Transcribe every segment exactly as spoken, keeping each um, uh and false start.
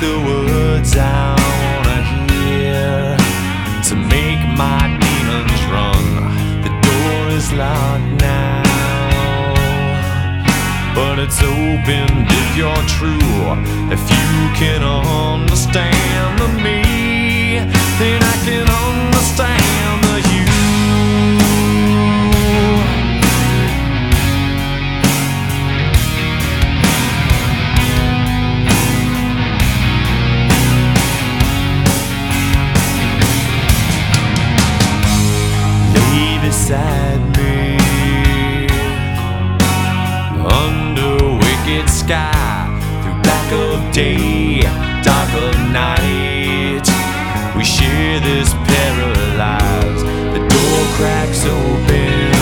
the words I wanna hear to make my demons run. The door is locked now, but it's open if you're true. If you can understand the me, then I can understand the you. Lay beside me under wicked sky, through black of day, dark of night. We share this paralyzed. The door cracks open,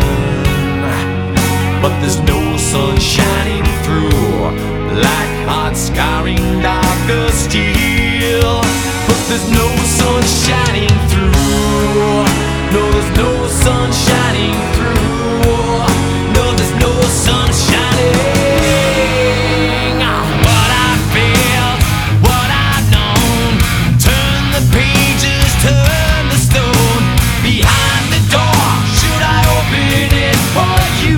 but there's no sun shining through, like hot scarring dark of steel. But there's no sun shining through. No, there's no sun shining through. No, there's no sun shining. What I felt, what I've known. Turn the pages, turn the stone. Behind the door, should I open it for you?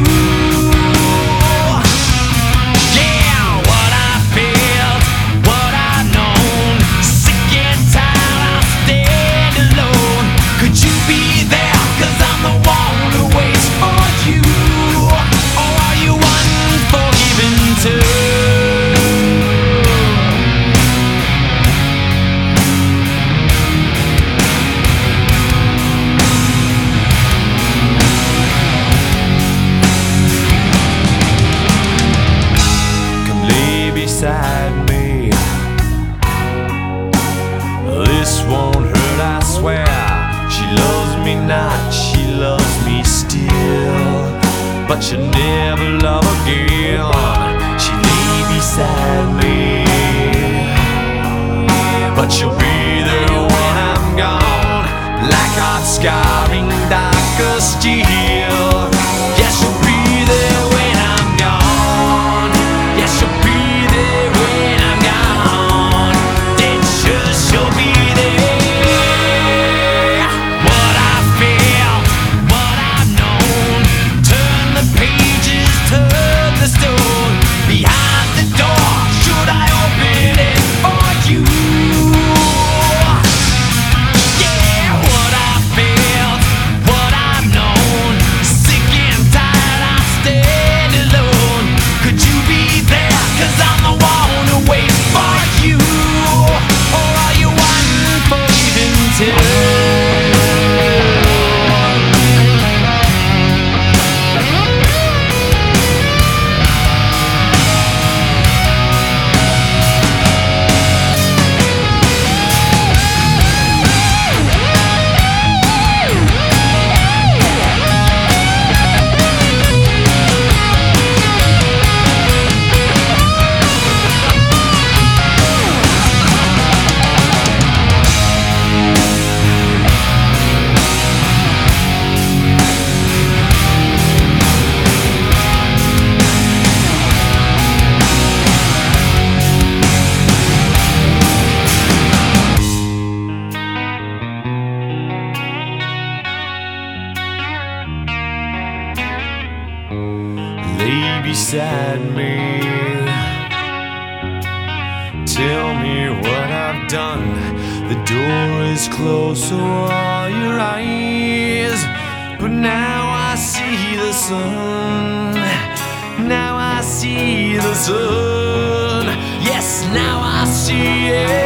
Yeah, what I felt, what I've known. Sick and tired, I'll stand alone. Could you be there? 'Cause I'm the one who waits for you. Or are you unforgiven too? Come lay beside me. This won't hurt, I swear. She loves me not, she loves me still, but she'll never love again. She lay beside me, but she'll be there when I'm gone, like hot scarring dark of steel. Yeah, she'll be there when I'm gone. Yeah, she'll be there when I'm gone. Then sure she'll be there. What I feel, what I've known. Turn the pages, turn the stone. Behind the door, should I open it for you? Yeah, what I felt, what I've known. Sick and tired, I stand alone. Could you be there? 'Cause I'm the one who waits for you. Or are you unforgiven too? Lay beside me. Tell me what I've done. The door is closed, so are your eyes. But now I see the sun. Now I see the sun. Yes, now I see it.